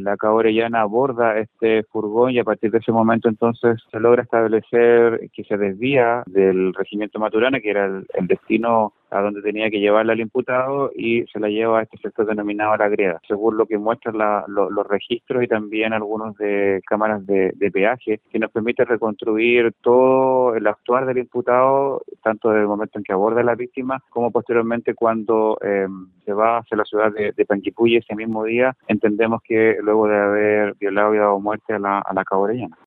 la Cabo Orellana aborda este furgón y a partir de ese momento entonces se logra establecer que se desvía del regimiento Maturana, que era el destino a donde tenía que llevarla al imputado, y se la lleva a este sector denominado La Greda, según lo que muestran los registros y también algunos de cámaras de peaje, que nos permite reconstruir todo el actuar del imputado, tanto desde el momento en que aborda a la víctima, como posteriormente cuando se va hacia la ciudad de Panguipulli ese mismo día. Entendemos que luego de haber violado y dado muerte a la Cabo Orellana.